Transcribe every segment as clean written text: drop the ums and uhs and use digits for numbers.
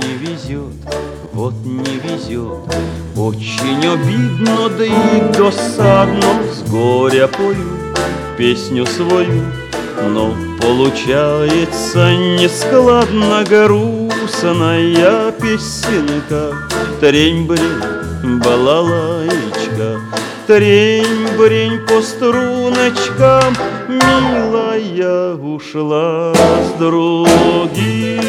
не везет, вот не везет. Очень обидно, да и досадно, с горя пою песню свою, но получается нескладно, грустная песенка. Трень-брень, балалаечка, трень-брень по струночкам, милая ушла с другим.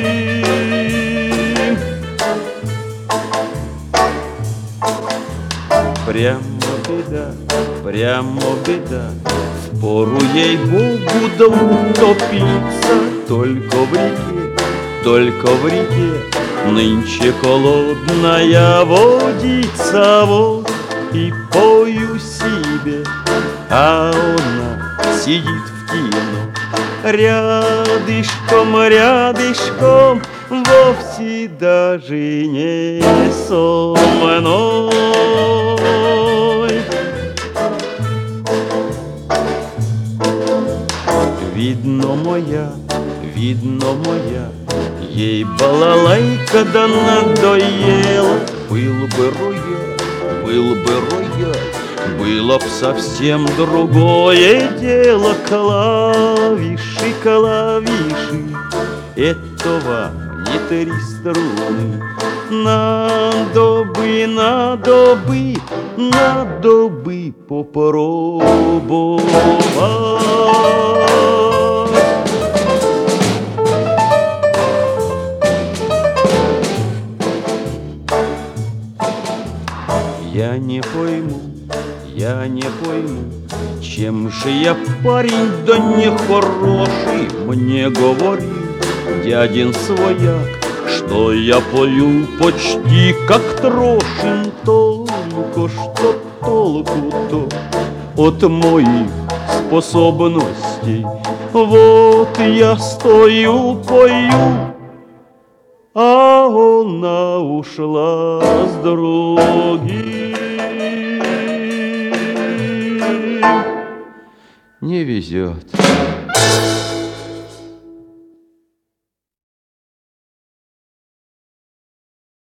Прямо беда, впору ей-богу да утопиться, только в реке нынче холодная водица. Вот и пою себе, а она сидит в кино рядышком, вовсе даже не со мной. Видно моя, ей балалайка да надоела. Был бы рояль, было б совсем другое дело. Клавиши, это вам не три струны. Надо бы попробовать. Я не пойму, чем же я парень, да нехороший. Мне говорил дядин свояк, что я пою почти как Трошин. Только что толку-то от моих способностей. Вот я стою, пою, а она ушла с другим. Не везет.